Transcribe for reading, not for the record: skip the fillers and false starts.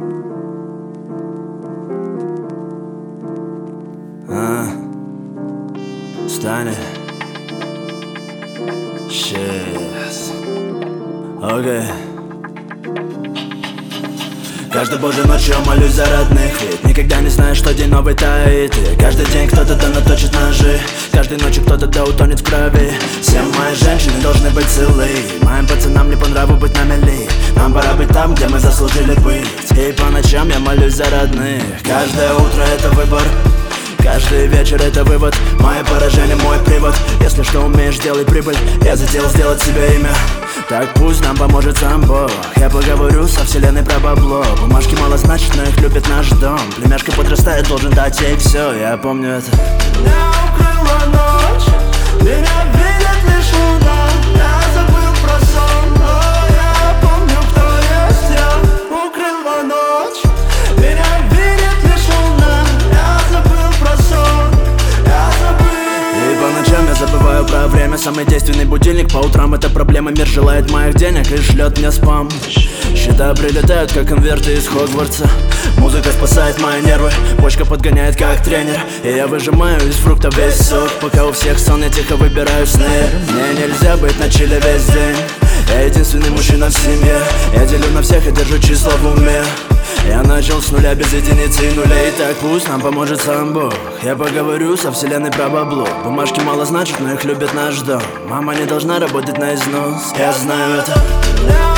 Станет. Сейчас. Окей. Каждую божью ночь я молюсь за родных, ведь никогда не знаешь, что день новый таит. И каждый день кто-то да наточит ножи, каждой ночью кто-то да утонет в крови. Все мои женщины должны быть целы, моим пацанам не по нраву быть на мели. Нам пора быть там, где мы заслужили быть. И по ночам я молюсь за родных. Каждое утро это выбор, каждый вечер это вывод. Мои поражения, мой привод. Если что умеешь, делай прибыль. Я затеял сделать себе имя, так пусть нам поможет сам Бог. Я поговорю со вселенной про бабло. Бумажки мало значит, но их любит наш дом. Племяшка подрастает, должен дать ей все. Я помню это. Меня укрыла ночь, меня видит лишь луна. Я забыл про сон, но я помню, кто есть я. Укрыла ночь, меня видит лишь луна. Я забыл про сон, я забыл. И по ночам я забываю про время. Самый действенный будильник, по утрам это проблема. Мир желает моих денег и шлет мне спам. Счета прилетают, как конверты из Хогвартса. Музыка спасает мои нервы, почка подгоняет как тренер. И я выжимаю из фрукта весь сок, пока у всех сон, я тихо выбираю сны. Мне нельзя быть на чиле весь день, я единственный мужчина в семье. Я делю на всех и держу числа в уме. Я начал с нуля без единицы и нулей. Так пусть нам поможет сам Бог. Я поговорю со вселенной про бабло. Бумажки мало значат, но их любит наш дом. Мама не должна работать на износ, я знаю это.